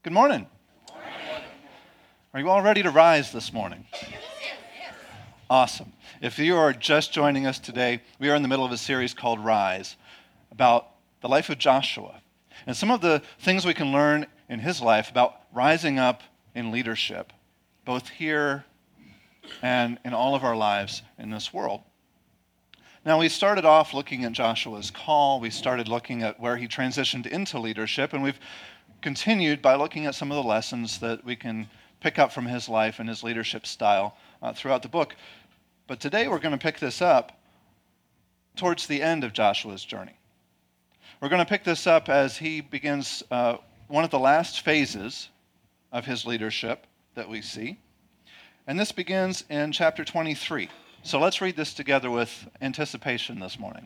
Good morning. Are you all ready to rise this morning? Awesome. If you are just joining us today, we are in the middle of a series called Rise, about the life of Joshua. And some of the things we can learn in his life about rising up in leadership, both here and in all of our lives in this world. Now, we started off looking at Joshua's call. We started looking at where he transitioned into leadership, and we've continued by looking at some of the lessons that we can pick up from his life and his leadership style throughout the book. But today we're going to pick this up towards the end of Joshua's journey. We're going to pick this up as he begins one of the last phases of his leadership that we see. And this begins in chapter 23. So let's read this together with anticipation this morning.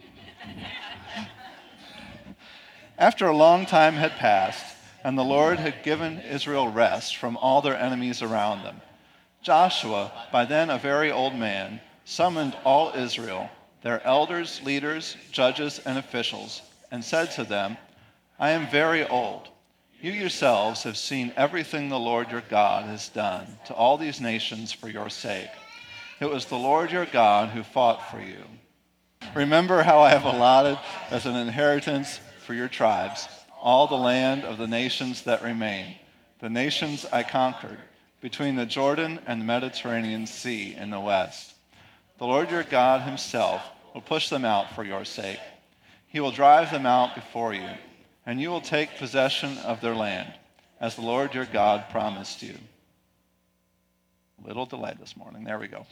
After a long time had passed, and the Lord had given Israel rest from all their enemies around them, Joshua, by then a very old man, summoned all Israel, their elders, leaders, judges, and officials, and said to them, I am very old. You yourselves have seen everything the Lord your God has done to all these nations for your sake. It was the Lord your God who fought for you. Remember how I have allotted as an inheritance for your tribes all the land of the nations that remain, the nations I conquered, between the Jordan and the Mediterranean Sea in the west. The Lord your God himself will push them out for your sake. He will drive them out before you, and you will take possession of their land, as the Lord your God promised you. Little delay this morning. There we go.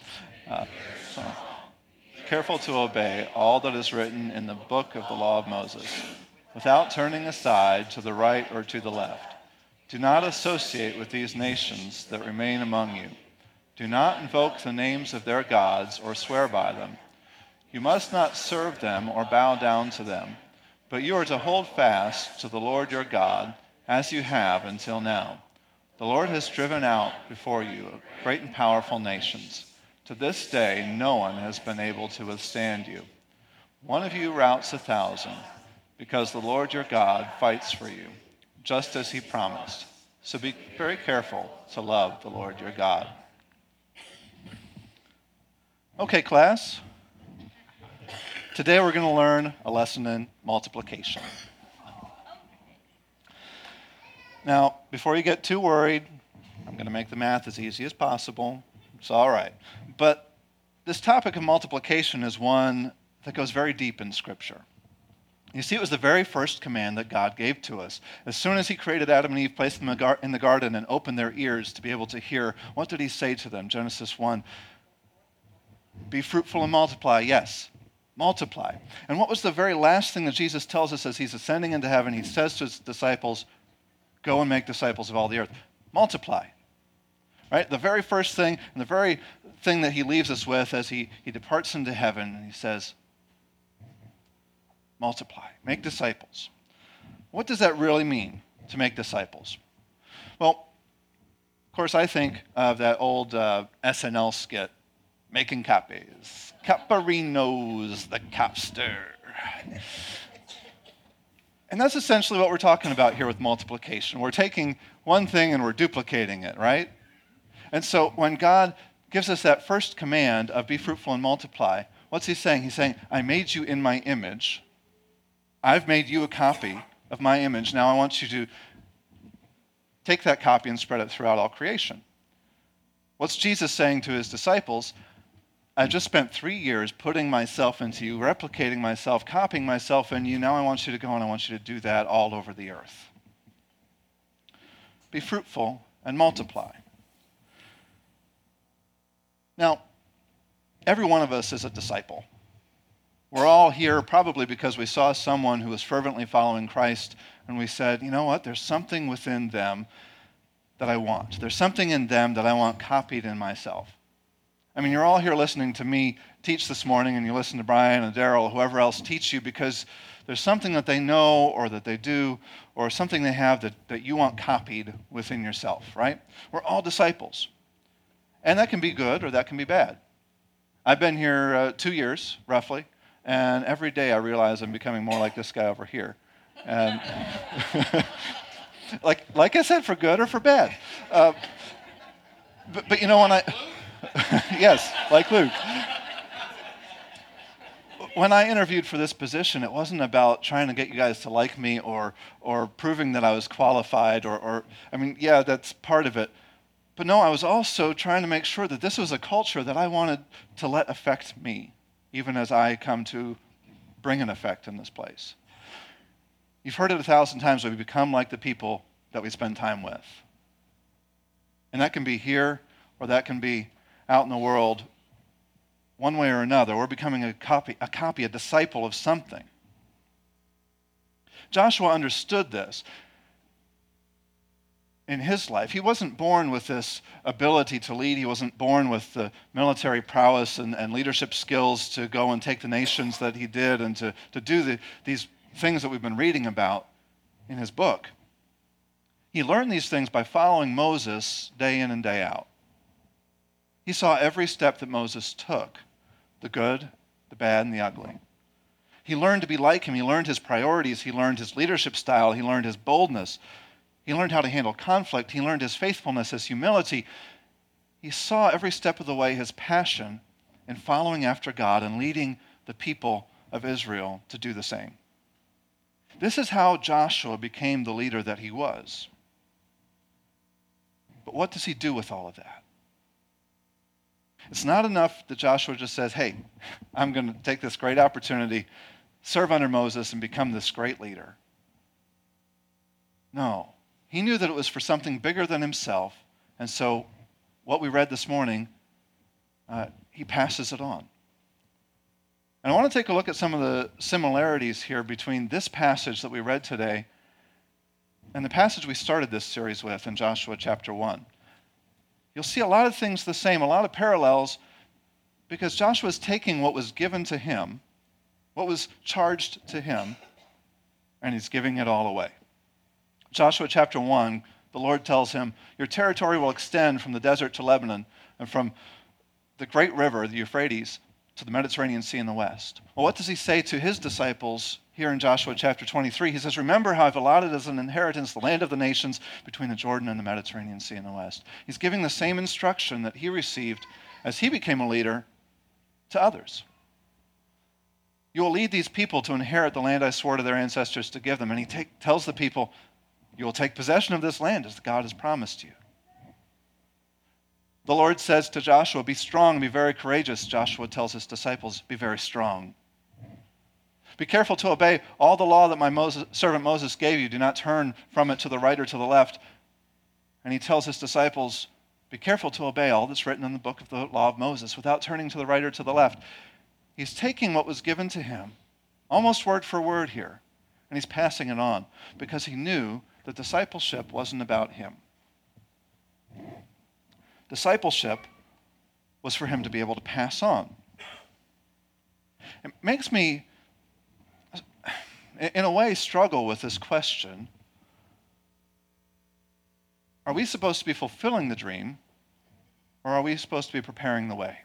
Careful to obey all that is written in the book of the law of Moses, without turning aside to the right or to the left. Do not associate with these nations that remain among you. Do not invoke the names of their gods or swear by them. You must not serve them or bow down to them, but you are to hold fast to the Lord your God, as you have until now. The Lord has driven out before you great and powerful nations. To this day, no one has been able to withstand you. One of you routs 1,000, because the Lord your God fights for you, just as he promised. So be very careful to love the Lord your God. Okay, class. Today we're going to learn a lesson in multiplication. Now, before you get too worried, I'm going to make the math as easy as possible. It's all right. But this topic of multiplication is one that goes very deep in Scripture. You see, it was the very first command that God gave to us. As soon as he created Adam and Eve, placed them in the garden, and opened their ears to be able to hear, what did he say to them? Genesis 1, be fruitful and multiply. Yes, multiply. And what was the very last thing that Jesus tells us as he's ascending into heaven? He says to his disciples, go and make disciples of all the earth. Multiply. Right? The very first thing, and the very thing that he leaves us with as he departs into heaven, and he says, multiply, make disciples. What does that really mean, to make disciples? Well, of course, I think of that old SNL skit, Making Copies. Caparinos the Capster. And that's essentially what we're talking about here with multiplication. We're taking one thing and we're duplicating it, right? And so when God gives us that first command of be fruitful and multiply, what's he saying? He's saying, I made you in my image. I've made you a copy of my image. Now I want you to take that copy and spread it throughout all creation. What's Jesus saying to his disciples? I just spent 3 years putting myself into you, replicating myself, copying myself in you. Now I want you to go and I want you to do that all over the earth. Be fruitful and multiply. Now, every one of us is a disciple. We're all here probably because we saw someone who was fervently following Christ and we said, you know what, there's something within them that I want. There's something in them that I want copied in myself. I mean, you're all here listening to me teach this morning, and you listen to Brian and Daryl, whoever else teach you, because there's something that they know or that they do or something they have that you want copied within yourself, right? We're all disciples. And that can be good or that can be bad. I've been here 2 years, roughly, and every day I realize I'm becoming more like this guy over here. And Like I said, for good or for bad. But when I, yes, like Luke. When I interviewed for this position, it wasn't about trying to get you guys to like me or proving that I was qualified yeah, that's part of it. But no, I was also trying to make sure that this was a culture that I wanted to let affect me, even as I come to bring an effect in this place. You've heard it 1,000 times, we become like the people that we spend time with. And that can be here or that can be out in the world. One way or another, we're becoming a disciple of something. Joshua understood this in his life. He wasn't born with this ability to lead. He wasn't born with the military prowess and leadership skills to go and take the nations that he did and to do these things that we've been reading about in his book. He learned these things by following Moses day in and day out. He saw every step that Moses took. The good, the bad, and the ugly. He learned to be like him. He learned his priorities. He learned his leadership style. He learned his boldness. He learned how to handle conflict. He learned his faithfulness, his humility. He saw every step of the way his passion in following after God and leading the people of Israel to do the same. This is how Joshua became the leader that he was. But what does he do with all of that? It's not enough that Joshua just says, hey, I'm going to take this great opportunity, serve under Moses, and become this great leader. No. He knew that it was for something bigger than himself, and so what we read this morning, he passes it on. And I want to take a look at some of the similarities here between this passage that we read today and the passage we started this series with in Joshua chapter 1. You'll see a lot of things the same, a lot of parallels, because Joshua is taking what was given to him, what was charged to him, and he's giving it all away. Joshua chapter 1, the Lord tells him, your territory will extend from the desert to Lebanon and from the great river, the Euphrates, to the Mediterranean Sea in the west. Well, what does he say to his disciples here in Joshua chapter 23? He says, remember how I've allotted as an inheritance the land of the nations between the Jordan and the Mediterranean Sea in the west. He's giving the same instruction that he received as he became a leader to others. You will lead these people to inherit the land I swore to their ancestors to give them. And he tells the people, you will take possession of this land as God has promised you. The Lord says to Joshua, be strong and be very courageous. Joshua tells his disciples, be very strong. Be careful to obey all the law that my servant Moses gave you. Do not turn from it to the right or to the left. And he tells his disciples, be careful to obey all that's written in the book of the law of Moses without turning to the right or to the left. He's taking what was given to him, almost word for word here, and he's passing it on because he knew that discipleship wasn't about him. Discipleship was for him to be able to pass on. It makes me, in a way, struggle with this question. Are we supposed to be fulfilling the dream, or are we supposed to be preparing the way?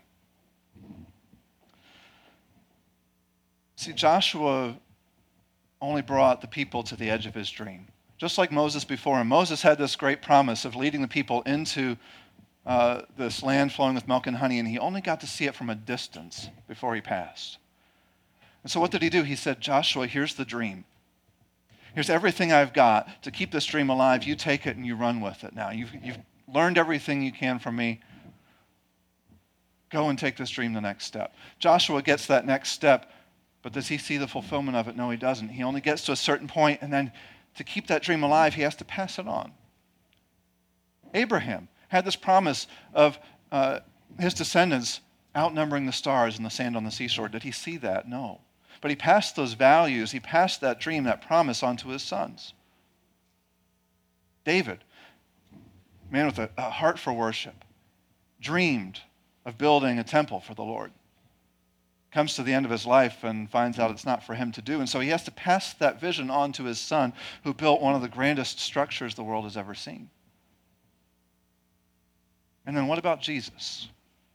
See, Joshua only brought the people to the edge of his dream. Just like Moses before him, Moses had this great promise of leading the people into this land flowing with milk and honey, and he only got to see it from a distance before he passed. And so what did he do? He said, Joshua, here's the dream. Here's everything I've got to keep this dream alive. You take it and you run with it now. You've learned everything you can from me. Go and take this dream the next step. Joshua gets that next step, but does he see the fulfillment of it? No, he doesn't. He only gets to a certain point, and then to keep that dream alive, he has to pass it on. Abraham had this promise of his descendants outnumbering the stars and the sand on the seashore. Did he see that? No. But he passed those values, he passed that dream, that promise on to his sons. David, man with a heart for worship, dreamed of building a temple for the Lord. Comes to the end of his life and finds out it's not for him to do. And so he has to pass that vision on to his son, who built one of the grandest structures the world has ever seen. And then what about Jesus?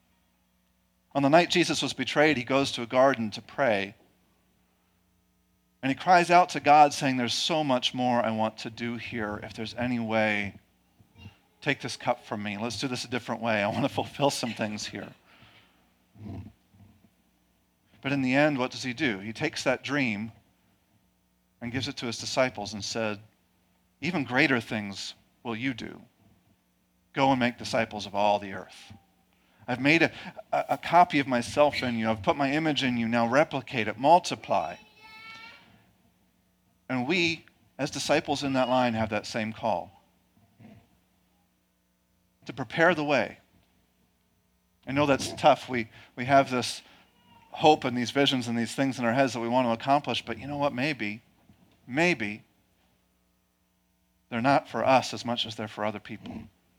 On the night Jesus was betrayed, he goes to a garden to pray. And he cries out to God saying, there's so much more I want to do here. If there's any way, take this cup from me. Let's do this a different way. I want to fulfill some things here. But in the end, what does he do? He takes that dream and gives it to his disciples and said, even greater things will you do. Go and make disciples of all the earth. I've made a copy of myself in you. I've put my image in you. Now replicate it, multiply. And we, as disciples in that line, have that same call. To prepare the way. I know that's tough. We have this hope and these visions and these things in our heads that we want to accomplish, but you know what? Maybe they're not for us as much as they're for other people.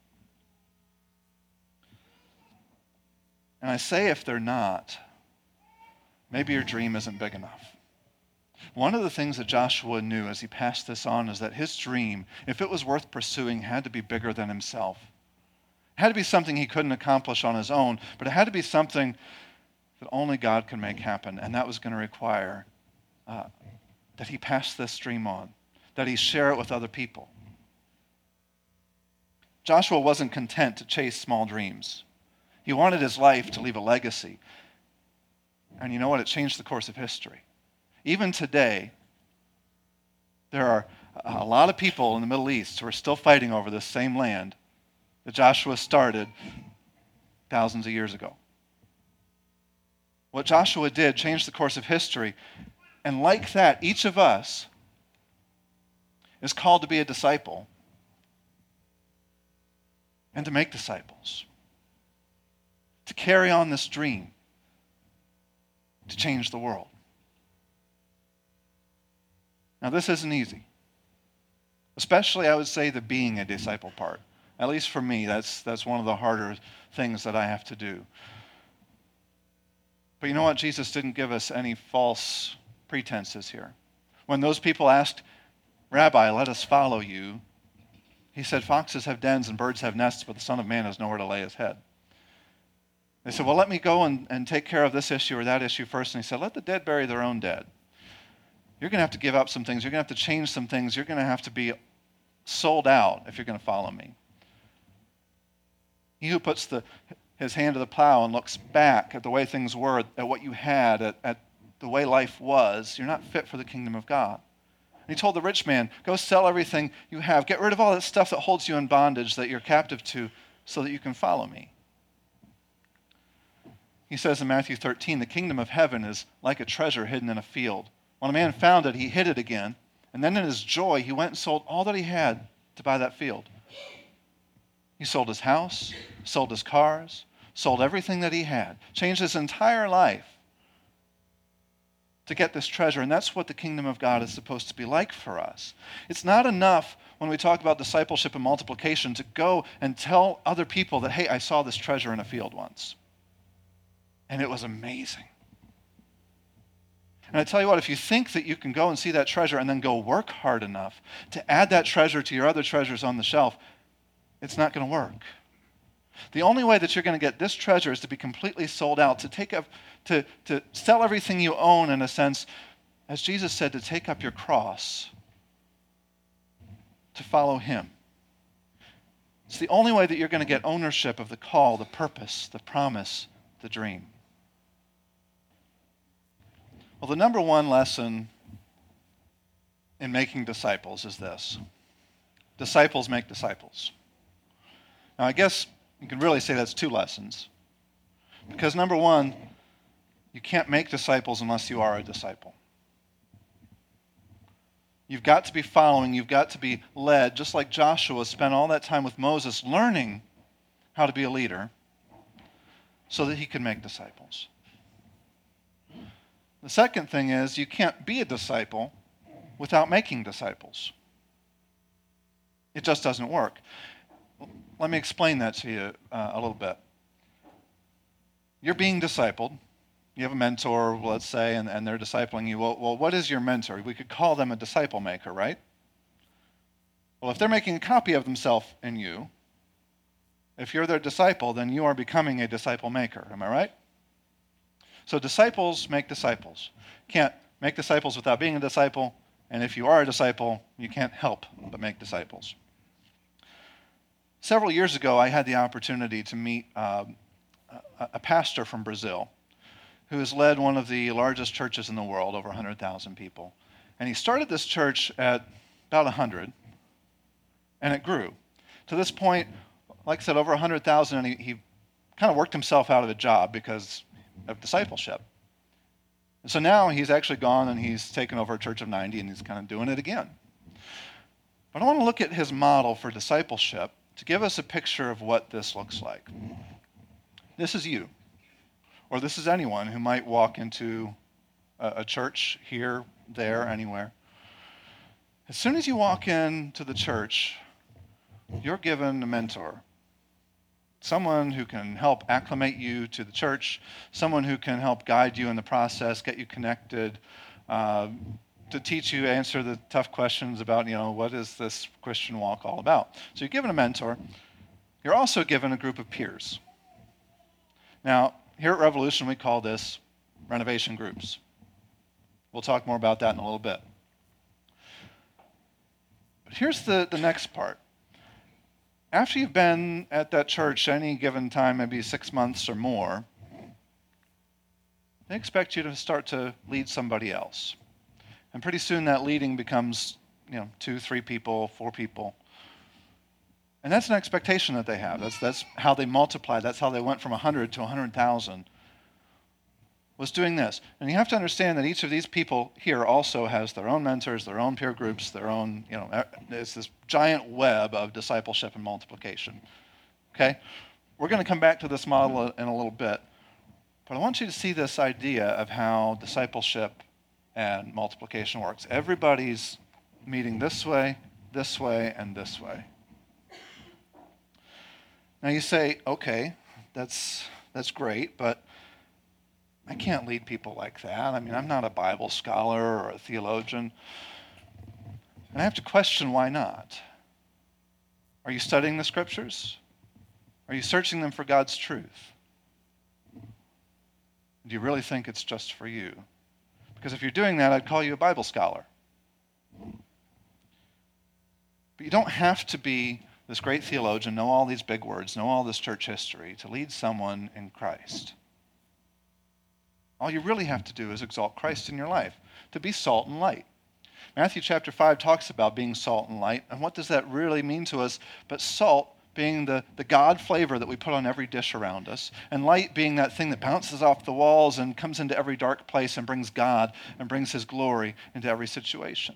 And I say if they're not, maybe your dream isn't big enough. One of the things that Joshua knew as he passed this on is that his dream, if it was worth pursuing, had to be bigger than himself. It had to be something he couldn't accomplish on his own, but it had to be something that only God can make happen, and that was going to require that he pass this dream on, that he share it with other people. Joshua wasn't content to chase small dreams. He wanted his life to leave a legacy. And you know what? It changed the course of history. Even today, there are a lot of people in the Middle East who are still fighting over this same land that Joshua started thousands of years ago. What Joshua did changed the course of history. And like that, each of us is called to be a disciple and to make disciples, to carry on this dream, to change the world. Now, this isn't easy, especially, I would say, the being a disciple part. At least for me, that's one of the harder things that I have to do. But you know what? Jesus didn't give us any false pretenses here. When those people asked, Rabbi, let us follow you, he said, foxes have dens and birds have nests, but the Son of Man has nowhere to lay his head. They said, well, let me go and take care of this issue or that issue first. And he said, let the dead bury their own dead. You're going to have to give up some things. You're going to have to change some things. You're going to have to be sold out if you're going to follow me. He who puts his hand to the plow and looks back at the way things were, at what you had, at the way life was, you're not fit for the kingdom of God. And he told the rich man, go sell everything you have. Get rid of all that stuff that holds you in bondage, that you're captive to, so that you can follow me. He says in Matthew 13, the kingdom of heaven is like a treasure hidden in a field. When a man found it, he hid it again. And then in his joy, he went and sold all that he had to buy that field. He sold his house, sold his cars, sold everything that he had, changed his entire life to get this treasure. And that's what the kingdom of God is supposed to be like for us. It's not enough when we talk about discipleship and multiplication to go and tell other people that, hey, I saw this treasure in a field once. And it was amazing. And I tell you what, if you think that you can go and see that treasure and then go work hard enough to add that treasure to your other treasures on the shelf, it's not going to work. The only way that you're going to get this treasure is to be completely sold out, to sell everything you own, in a sense, as Jesus said, to take up your cross, to follow him. It's the only way that you're going to get ownership of the call, the purpose, the promise, the dream. Well, the number one lesson in making disciples is this. Disciples make disciples. Now, I guess you can really say that's two lessons. Because number one, you can't make disciples unless you are a disciple. You've got to be following, you've got to be led, just like Joshua spent all that time with Moses learning how to be a leader so that he could make disciples. The second thing is you can't be a disciple without making disciples. It just doesn't work. Let me explain that to you a little bit. You're being discipled. You have a mentor, let's say, and they're discipling you. Well, what is your mentor? We could call them a disciple maker, right? Well, if they're making a copy of themselves in you, if you're their disciple, then you are becoming a disciple maker. Am I right? So disciples make disciples. Can't make disciples without being a disciple, and if you are a disciple, you can't help but make disciples. Several years ago, I had the opportunity to meet a pastor from Brazil who has led one of the largest churches in the world, over 100,000 people. And he started this church at about 100, and it grew. To this point, like I said, over 100,000, and he kind of worked himself out of a job because of discipleship. And so now he's actually gone and he's taken over a church of 90 and he's kind of doing it again. But I want to look at his model for discipleship to give us a picture of what this looks like. This is you, or this is anyone who might walk into a church here, there, anywhere. As soon as you walk into the church, you're given a mentor. Someone who can help acclimate you to the church, someone who can help guide you in the process, get you connected, to teach you, answer the tough questions about, what is this Christian walk all about? So you're given a mentor. You're also given a group of peers. Now, here at Revolution, we call this renovation groups. We'll talk more about that in a little bit. But here's the next part. After you've been at that church any given time, maybe 6 months or more, they expect you to start to lead somebody else. And pretty soon that leading becomes, 2, 3 people, 4 people. And that's an expectation that they have. That's how they multiply. That's how they went from 100 to 100,000, was doing this. And you have to understand that each of these people here also has their own mentors, their own peer groups, their own, it's this giant web of discipleship and multiplication. Okay? We're going to come back to this model in a little bit. But I want you to see this idea of how discipleship and multiplication works. Everybody's meeting this way, and this way. Now you say, okay, that's great, but I can't lead people like that. I mean, I'm not a Bible scholar or a theologian. And I have to question why not. Are you studying the scriptures? Are you searching them for God's truth? Do you really think it's just for you? Because if you're doing that, I'd call you a Bible scholar. But you don't have to be this great theologian, know all these big words, know all this church history to lead someone in Christ. All you really have to do is exalt Christ in your life, to be salt and light. Matthew chapter 5 talks about being salt and light, and what does that really mean to us? But salt being the God flavor that we put on every dish around us, and light being that thing that bounces off the walls and comes into every dark place and brings God and brings his glory into every situation.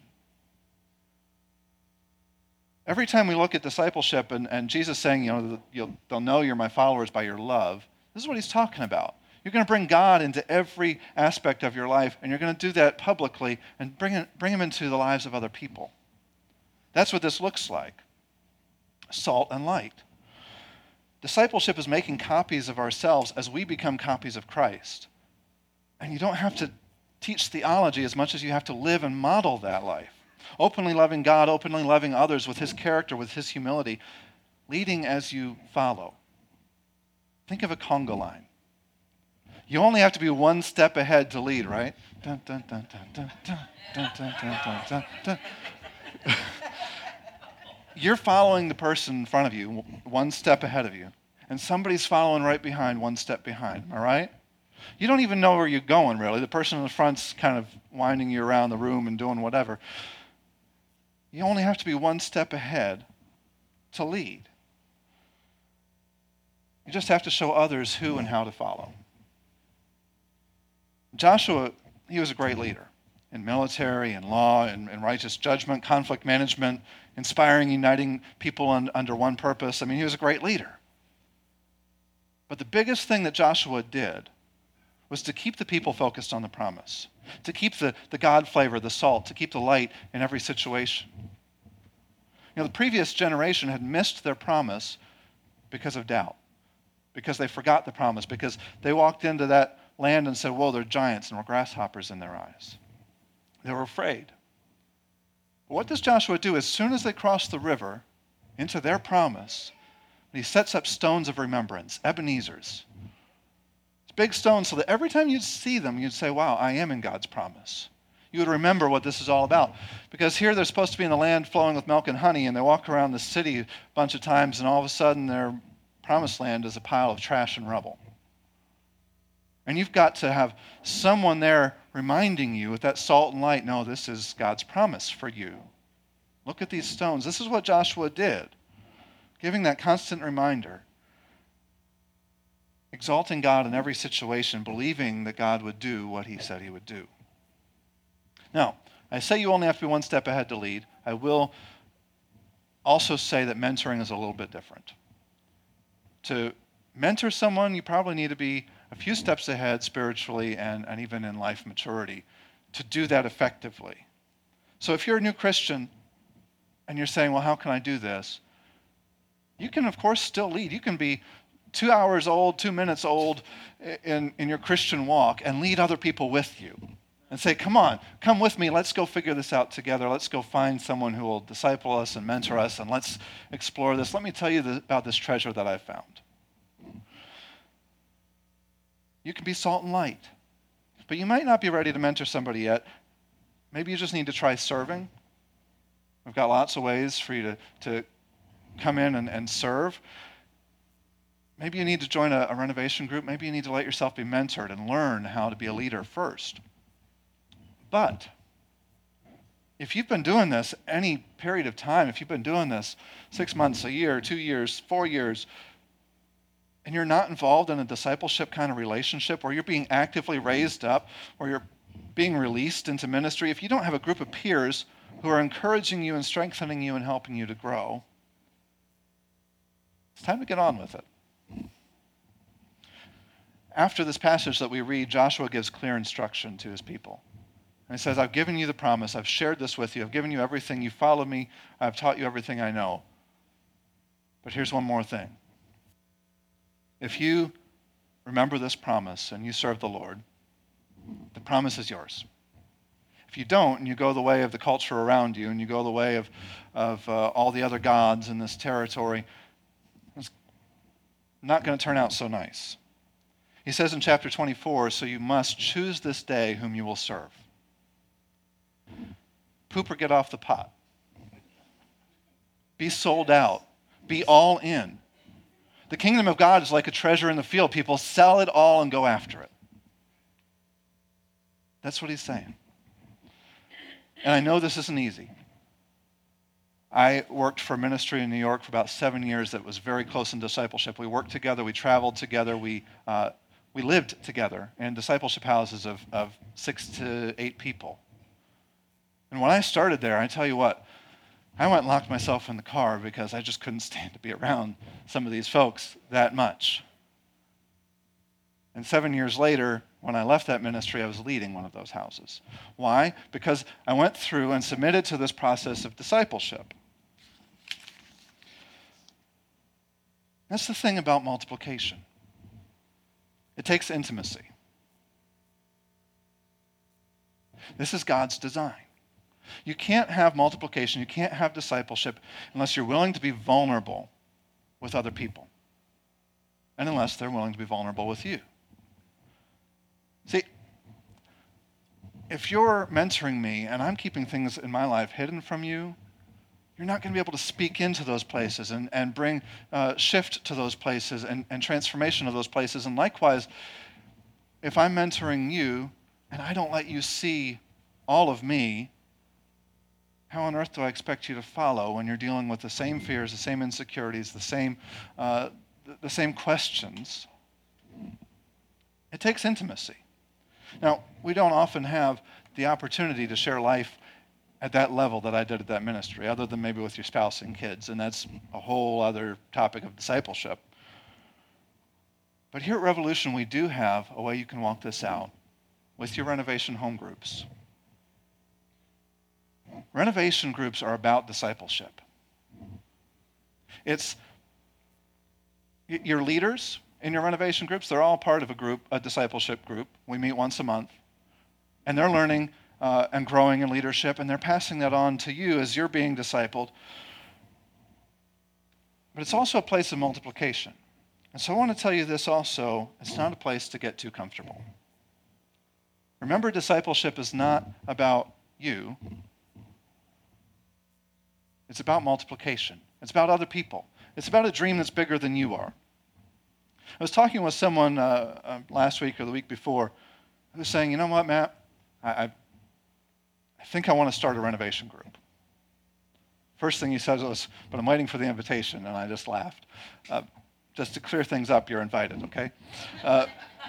Every time we look at discipleship and Jesus saying, they'll know you're my followers by your love, this is what he's talking about. You're going to bring God into every aspect of your life, and you're going to do that publicly and bring him into the lives of other people. That's what this looks like. Salt and light. Discipleship is making copies of ourselves as we become copies of Christ. And you don't have to teach theology as much as you have to live and model that life. Openly loving God, openly loving others with his character, with his humility, leading as you follow. Think of a conga line. You only have to be one step ahead to lead, right? Dun, dun, dun, dun, dun, dun, dun, dun, dun, dun, dun, dun. You're following the person in front of you, one step ahead of you, and somebody's following right behind, one step behind, all right? You don't even know where you're going, really. The person in the front's kind of winding you around the room and doing whatever. You only have to be one step ahead to lead. You just have to show others who and how to follow. Joshua, he was a great leader in military and law and righteous judgment, conflict management, inspiring, uniting people under one purpose. I mean, he was a great leader. But the biggest thing that Joshua did was to keep the people focused on the promise, to keep the God flavor, the salt, to keep the light in every situation. The previous generation had missed their promise because of doubt, because they forgot the promise, because they walked into that land and said, whoa, they're giants and we're grasshoppers in their eyes. They were afraid. But what does Joshua do? As soon as they cross the river into their promise, he sets up stones of remembrance, Ebenezer's. It's big stones so that every time you'd see them, you'd say, wow, I am in God's promise. you would remember what this is all about. Because here they're supposed to be in the land flowing with milk and honey, and they walk around the city a bunch of times, and all of a sudden their promised land is a pile of trash and rubble. And you've got to have someone there reminding you with that salt and light, no, this is God's promise for you. Look at these stones. This is what Joshua did, giving that constant reminder, exalting God in every situation, believing that God would do what he said he would do. Now, I say you only have to be one step ahead to lead. I will also say that mentoring is a little bit different. To mentor someone, you probably need to be a few steps ahead spiritually and even in life maturity to do that effectively. So if you're a new Christian and you're saying, well, how can I do this? You can, of course, still lead. You can be 2 hours old, 2 minutes old in your Christian walk and lead other people with you and say, come on, come with me. Let's go figure this out together. Let's go find someone who will disciple us and mentor us, and let's explore this. Let me tell you about this treasure that I found. You can be salt and light, but you might not be ready to mentor somebody yet. Maybe you just need to try serving. We've got lots of ways for you to come in and serve. Maybe you need to join a renovation group. Maybe you need to let yourself be mentored and learn how to be a leader first. But if you've been doing this any period of time, if you've been doing this 6 months, a year, 2 years, 4 years, and you're not involved in a discipleship kind of relationship where you're being actively raised up, or you're being released into ministry, if you don't have a group of peers who are encouraging you and strengthening you and helping you to grow, it's time to get on with it. After this passage that we read, Joshua gives clear instruction to his people. And he says, I've given you the promise. I've shared this with you. I've given you everything. You follow me. I've taught you everything I know. But here's one more thing. If you remember this promise and you serve the Lord, the promise is yours. If you don't, and you go the way of the culture around you, and you go the way of all the other gods in this territory, it's not going to turn out so nice. He says in chapter 24, so you must choose this day whom you will serve. Poop or get off the pot. Be sold out. Be all in. The kingdom of God is like a treasure in the field. People sell it all and go after it. That's what he's saying. And I know this isn't easy. I worked for ministry in New York for about 7 years that was very close in discipleship. We worked together. We traveled together. We lived together in discipleship houses of 6 to 8 people. And when I started there, I tell you what, I went and locked myself in the car because I just couldn't stand to be around some of these folks that much. And 7 years later, when I left that ministry, I was leading one of those houses. Why? Because I went through and submitted to this process of discipleship. That's the thing about multiplication. It takes intimacy. This is God's design. You can't have multiplication, you can't have discipleship unless you're willing to be vulnerable with other people. And unless they're willing to be vulnerable with you. See, if you're mentoring me and I'm keeping things in my life hidden from you, you're not going to be able to speak into those places and bring shift to those places and transformation of those places. And likewise, if I'm mentoring you and I don't let you see all of me, how on earth do I expect you to follow when you're dealing with the same fears, the same insecurities, the same questions? It takes intimacy. Now, we don't often have the opportunity to share life at that level that I did at that ministry, other than maybe with your spouse and kids, and that's a whole other topic of discipleship. But here at Revolution, we do have a way you can walk this out with your renovation home groups. Renovation groups are about discipleship. It's your leaders in your renovation groups, they're all part of a group, a discipleship group. We meet once a month. And they're learning and growing in leadership, and they're passing that on to you as you're being discipled. But it's also a place of multiplication. And so I want to tell you this also, it's not a place to get too comfortable. Remember, discipleship is not about you. It's about multiplication. It's about other people. It's about a dream that's bigger than you are. I was talking with someone last week or the week before who was saying, you know what, Matt? I think I want to start a renovation group. First thing he said was, but I'm waiting for the invitation, and I just laughed. Just to clear things up, you're invited, okay? The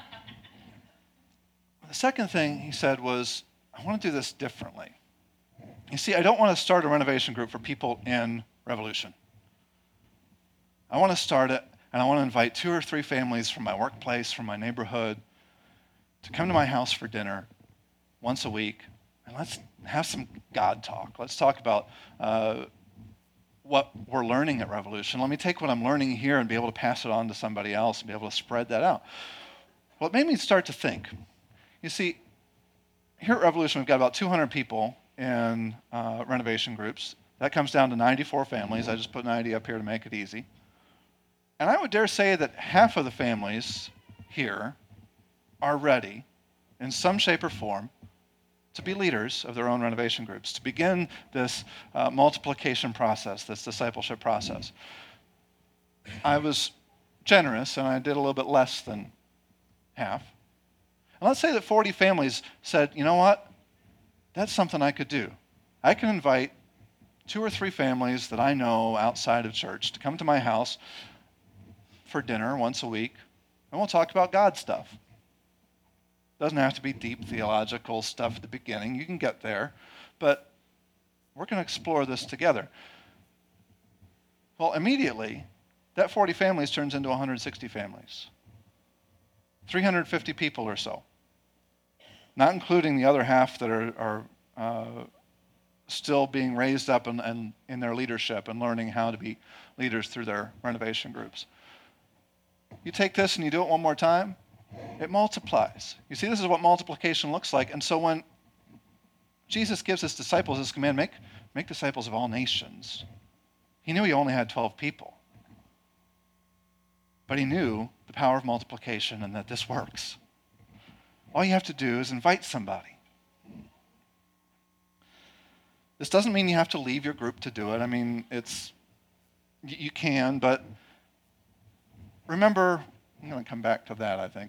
second thing he said was, I want to do this differently. You see, I don't want to start a renovation group for people in Revolution. I want to start it, and I want to invite 2 or 3 families from my workplace, from my neighborhood, to come to my house for dinner once a week, and let's have some God talk. Let's talk about what we're learning at Revolution. Let me take what I'm learning here and be able to pass it on to somebody else and be able to spread that out. Well, it made me start to think. You see, here at Revolution, we've got about 200 people in renovation groups. That comes down to 94 families. I just put 90 up here to make it easy. And I would dare say that half of the families here are ready, in some shape or form, to be leaders of their own renovation groups, to begin this multiplication process, this discipleship process. I was generous, and I did a little bit less than half. And let's say that 40 families said, you know what? That's something I could do. I can invite 2 or 3 families that I know outside of church to come to my house for dinner once a week, and we'll talk about God stuff. Doesn't have to be deep theological stuff at the beginning. You can get there, but we're going to explore this together. Well, immediately, that 40 families turns into 160 families. 350 people or so. Not including the other half that are still being raised up and in their leadership and learning how to be leaders through their renovation groups. You take this and you do it one more time, it multiplies. You see, this is what multiplication looks like. And so when Jesus gives his disciples this command, make disciples of all nations, he knew he only had 12 people. But he knew the power of multiplication and that this works. All you have to do is invite somebody. This doesn't mean you have to leave your group to do it. I mean, you can, but remember, I'm going to come back to that, I think.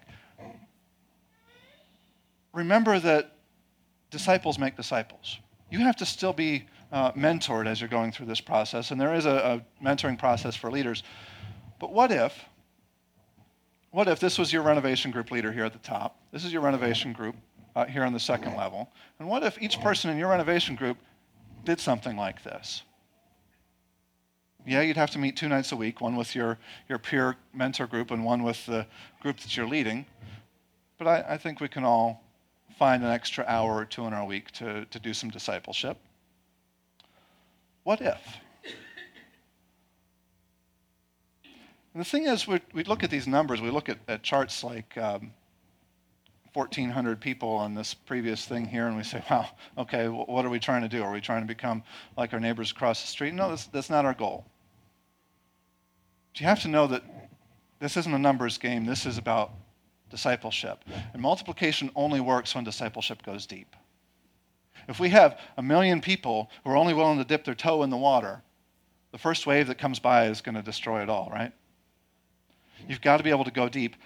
Remember that disciples make disciples. You have to still be mentored as you're going through this process, and there is a mentoring process for leaders. But what if this was your renovation group leader here at the top? This is your renovation group here on the second level. And what if each person in your renovation group did something like this? Yeah, you'd have to meet 2 nights a week, one with your peer mentor group and one with the group that you're leading. But I think we can all find an extra hour or 2 in our week to do some discipleship. What if? And the thing is, we look at these numbers, we look at charts like 1,400 people on this previous thing here, and we say, wow, okay, what are we trying to do? Are we trying to become like our neighbors across the street? No, that's not our goal. But you have to know that this isn't a numbers game. This is about discipleship. And multiplication only works when discipleship goes deep. If we have 1 million people who are only willing to dip their toe in the water, the first wave that comes by is going to destroy it all, right? You've got to be able to go deep.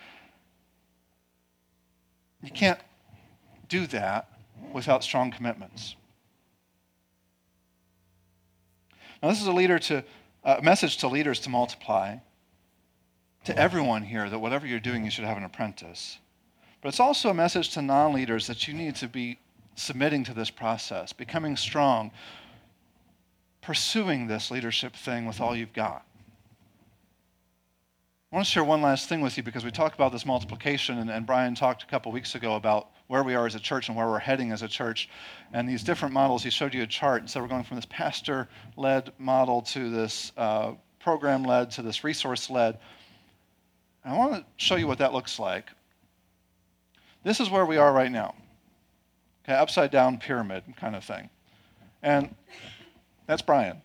You can't do that without strong commitments. Now, this is a message to leaders to multiply, to everyone here that whatever you're doing, you should have an apprentice. But it's also a message to non-leaders that you need to be submitting to this process, becoming strong, pursuing this leadership thing with all you've got. I want to share one last thing with you because we talked about this multiplication, and Brian talked a couple weeks ago about where we are as a church and where we're heading as a church. And these different models, he showed you a chart, and so we're going from this pastor-led model to this program-led to this resource-led. I want to show you what that looks like. This is where we are right now. Okay, upside-down pyramid kind of thing. And that's Brian.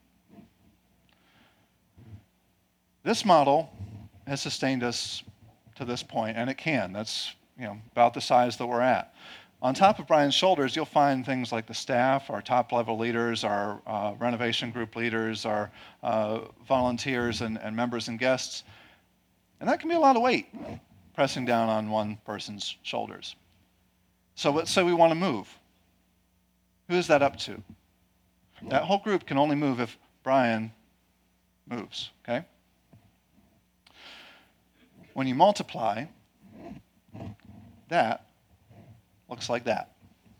This model has sustained us to this point, and it can. That's about the size that we're at. On top of Brian's shoulders, you'll find things like the staff, our top-level leaders, our renovation group leaders, our volunteers and members and guests. And that can be a lot of weight pressing down on one person's shoulders. So let's say we want to move. Who is that up to? That whole group can only move if Brian moves, okay? When you multiply, that looks like that.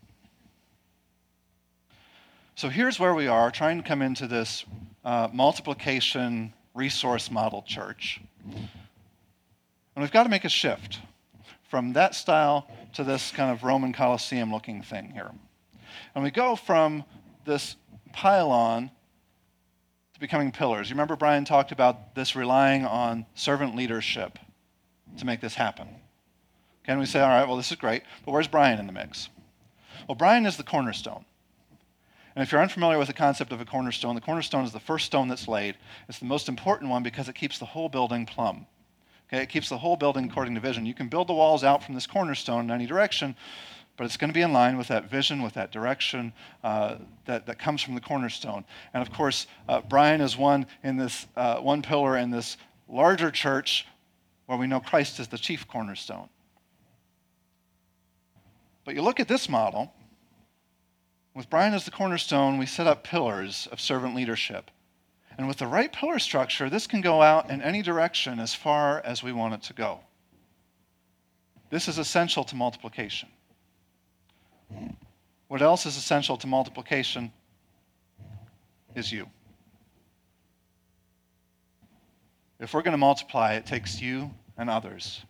So here's where we are, trying to come into this multiplication resource model church. And we've got to make a shift from that style to this kind of Roman Colosseum looking thing here. And we go from this pylon to becoming pillars. You remember Brian talked about this relying on servant leadership to make this happen. Can we say, all right, well, this is great, but where's Brian in the mix? Well, Brian is the cornerstone. And if you're unfamiliar with the concept of a cornerstone, the cornerstone is the first stone that's laid. It's the most important one because it keeps the whole building plumb. Okay, it keeps the whole building according to vision. You can build the walls out from this cornerstone in any direction, but it's going to be in line with that vision, with that direction that comes from the cornerstone. And of course, Brian is one pillar in this larger church where we know Christ is the chief cornerstone. But you look at this model, with Brian as the cornerstone, we set up pillars of servant leadership. And with the right pillar structure, this can go out in any direction as far as we want it to go. This is essential to multiplication. What else is essential to multiplication is you. If we're going to multiply, it takes you and others,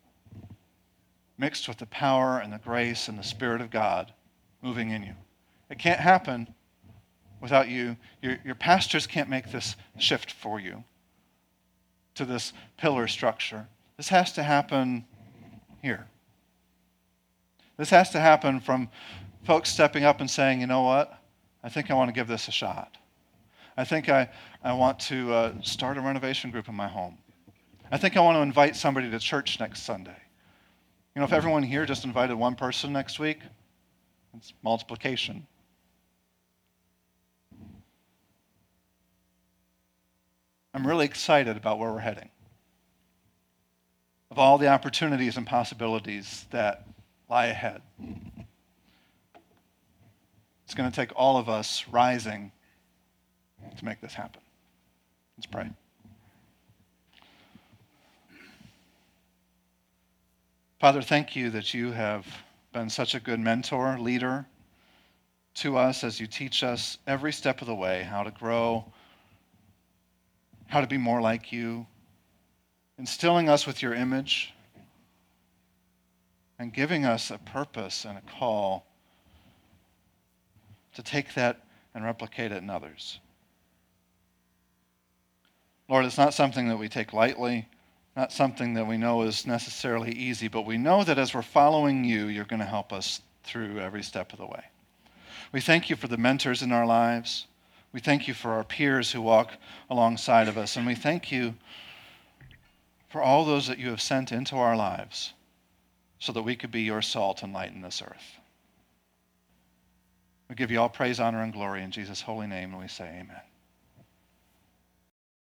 mixed with the power and the grace and the Spirit of God moving in you. It can't happen without you. Your pastors can't make this shift for you to this pillar structure. This has to happen here. This has to happen from folks stepping up and saying, you know what, I think I want to give this a shot. I think I want to start a renovation group in my home. I think I want to invite somebody to church next Sunday. You know, if everyone here just invited one person next week, it's multiplication. I'm really excited about where we're heading, of all the opportunities and possibilities that lie ahead. It's going to take all of us rising to make this happen. Let's pray. Father, thank you that you have been such a good mentor, leader to us as you teach us every step of the way how to grow, how to be more like you, instilling us with your image, and giving us a purpose and a call to take that and replicate it in others. Lord, it's not something that we take lightly, not something that we know is necessarily easy, but we know that as we're following you, you're going to help us through every step of the way. We thank you for the mentors in our lives. We thank you for our peers who walk alongside of us, and we thank you for all those that you have sent into our lives so that we could be your salt and light in this earth. We give you all praise, honor, and glory in Jesus' holy name, and we say amen.